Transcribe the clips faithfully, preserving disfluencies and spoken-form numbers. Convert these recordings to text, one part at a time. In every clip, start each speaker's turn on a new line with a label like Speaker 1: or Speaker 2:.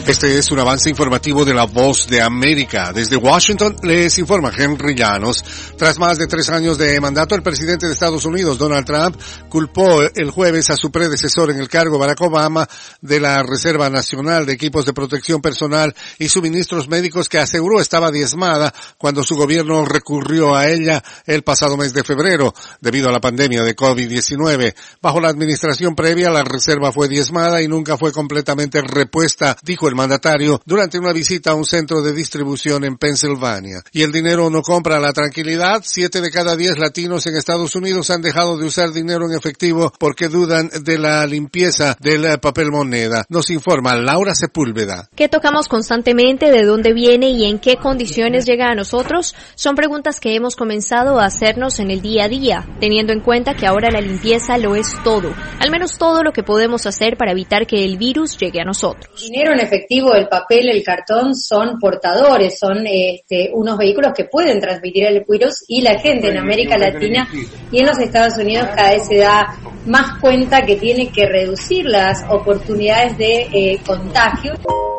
Speaker 1: Este es un avance informativo de La Voz de América. Desde Washington les informa Henry Llanos. Tras más de tres años de mandato, el presidente de Estados Unidos, Donald Trump, culpó el jueves a su predecesor en el cargo, Barack Obama, de la Reserva Nacional de Equipos de Protección Personal y Suministros Médicos, que aseguró estaba diezmada cuando su gobierno recurrió a ella el pasado mes de febrero, debido a la pandemia de COVID diecinueve. Bajo la administración previa, la reserva fue diezmada y nunca fue completamente repuesta, dijo el mandatario durante una visita a un centro de distribución en Pensilvania. Y el dinero no compra la tranquilidad. Siete de cada diez latinos en Estados Unidos han dejado de usar dinero en efectivo porque dudan de la limpieza del papel moneda. Nos informa Laura Sepúlveda.
Speaker 2: ¿Qué tocamos constantemente? ¿De dónde viene y en qué condiciones llega a nosotros? Son preguntas que hemos comenzado a hacernos en el día a día, teniendo en cuenta que ahora la limpieza lo es todo, al menos todo lo que podemos hacer para evitar que el virus llegue a nosotros.
Speaker 3: Dinero en efectivo, el papel, el cartón son portadores, son este, unos vehículos que pueden transmitir el virus, y la gente en América Latina y en los Estados Unidos cada vez se da más cuenta que tiene que reducir las oportunidades de eh, contagio.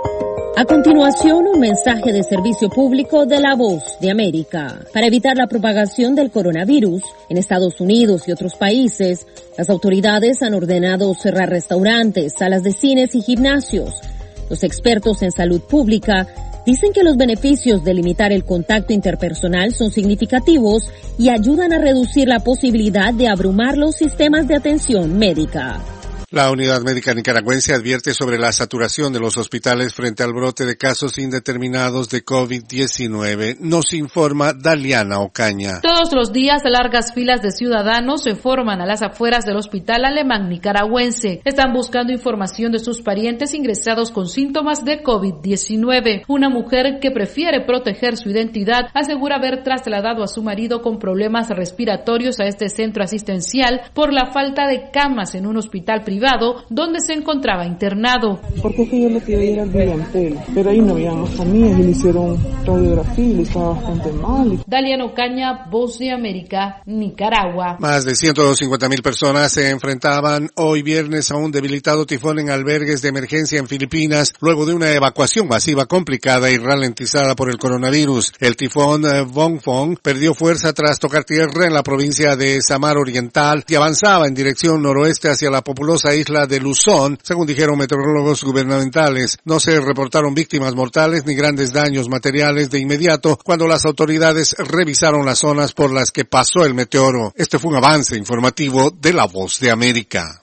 Speaker 4: A continuación, un mensaje de servicio público de La Voz de América. Para evitar la propagación del coronavirus en Estados Unidos y otros países, las autoridades han ordenado cerrar restaurantes, salas de cines y gimnasios. Los expertos en salud pública dicen que los beneficios de limitar el contacto interpersonal son significativos y ayudan a reducir la posibilidad de abrumar los sistemas de atención médica.
Speaker 1: La Unidad Médica Nicaragüense advierte sobre la saturación de los hospitales frente al brote de casos indeterminados de COVID diecinueve. Nos informa Daliana Ocaña.
Speaker 5: Todos los días, largas filas de ciudadanos se forman a las afueras del Hospital Alemán Nicaragüense. Están buscando información de sus parientes ingresados con síntomas de COVID diecinueve. Una mujer que prefiere proteger su identidad asegura haber trasladado a su marido con problemas respiratorios a este centro asistencial por la falta de camas en un hospital privado donde se encontraba internado.
Speaker 6: Porque es que yo le quería ir al Vivantel, pero ahí no habían las familias y le hicieron radiografía y le estaba bastante mal.
Speaker 5: Daliana Ocaña, Voz de América, Nicaragua.
Speaker 1: Más de ciento cincuenta mil personas se enfrentaban hoy viernes a un debilitado tifón en albergues de emergencia en Filipinas, luego de una evacuación masiva complicada y ralentizada por el coronavirus. El tifón Bongfong perdió fuerza tras tocar tierra en la provincia de Samar Oriental y avanzaba en dirección noroeste hacia la populosa isla de Luzón, según dijeron meteorólogos gubernamentales. No se reportaron víctimas mortales ni grandes daños materiales de inmediato cuando las autoridades revisaron las zonas por las que pasó el meteoro. Este fue un avance informativo de La Voz de América.